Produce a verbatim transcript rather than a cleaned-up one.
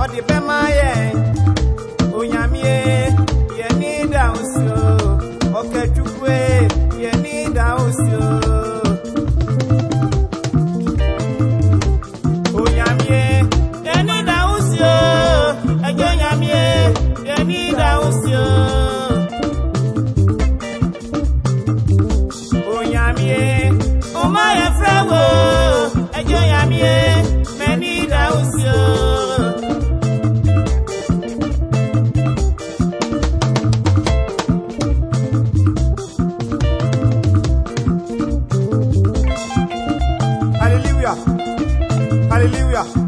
what the Bemaye, Unyamie, ye need down so, okay, to way, ye need down so. Unyamie, ye need down so, again, Yamie, ye need down so. Unyamie, Umaya Frago, again, Yamie, many down so. Hallelujah.